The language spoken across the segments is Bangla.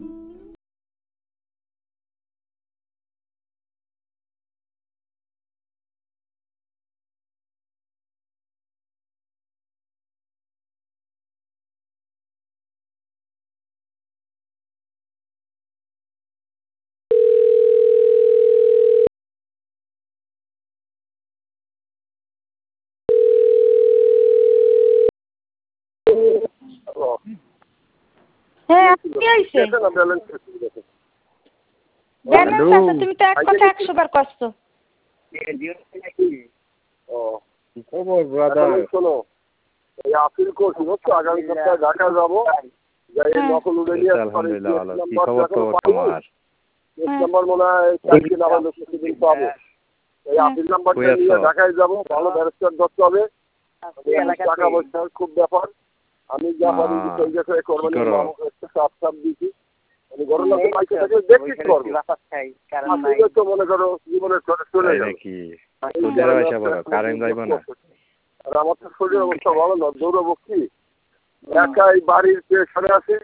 হ্যাঁ আপনি আইছে ব্যালেন্স আছে তুমি তো এক কথা 100 বার কইছো ও কি খবর ব্রাদার শোনো এই আপিল কোর্স হচ্ছে আগামী সপ্তাহে ঢাকা যাব যাই নকল উড়ে নিয়ে আলহামদুলিল্লাহ ভালো কি খবর তো তোমার নাম্বার মনে হয় চাকরি না হলে কিছুদিন পাবো এই আপিল নাম্বারটা নিয়ে ঢাকায় যাব ভালো ব্যারিস্টার ধরতে হবে টাকা পয়সার খুব ব্যাপার আমি যা পারি সেই জায়গায় করবেন একটা সাপ দিয়েছি আমি ঘটনা পাইতে থাকে দেখতে পারবো আসলে তো মনে করো জীবনের চলে যাবে কি সুদের পয়সা বড় কারেন্ট যাইব না আর আমার তো শরীর অবস্থা ভালো না দৌড়াবো কি একাই বাড়ির পেছনে আছে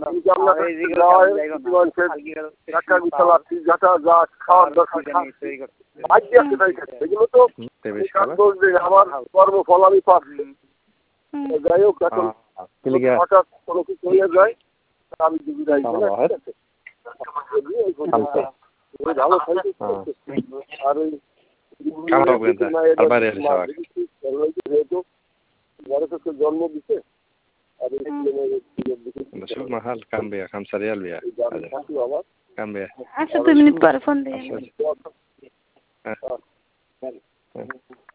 খাওয়ার দরকার এগুলো তো আমার কর্মফল আমি পাচ্ছি যাই হোক এখন হঠাৎ কোনো কিছু হয়ে যায় আমি দিদিরাই ভালো থাকি আর ওই বড় তো জন্ম দিছে আর شوف محل كم بيع 5 ريال بيع كم بيع 2 মিনিট পরে ফোন দিই